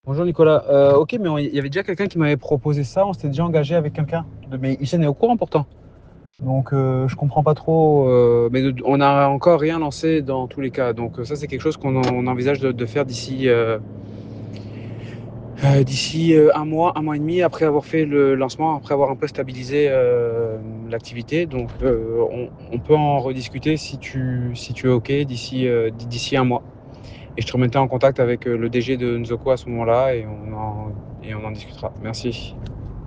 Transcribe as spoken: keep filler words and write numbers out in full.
Bonjour Nicolas. Euh, ok, mais on- il y avait déjà quelqu'un qui m'avait proposé ça. On s'était déjà engagé avec quelqu'un. De- Mais Hissène est au courant pourtant. Donc euh, je comprends pas trop. Euh, mais de- on n'a encore rien lancé dans tous les cas. Donc euh, ça, c'est quelque chose qu'on en- on envisage de, de faire d'ici euh, euh, d'ici euh, un mois, un mois et demi après avoir fait le lancement, après avoir un peu stabilisé euh, l'activité. Donc euh, on, on peut en rediscuter si tu si tu es ok d'ici euh, d'ici un mois. Et je te remettrai en contact avec euh, le D G de Nzoko à ce moment-là et on en, et on en discutera. Merci.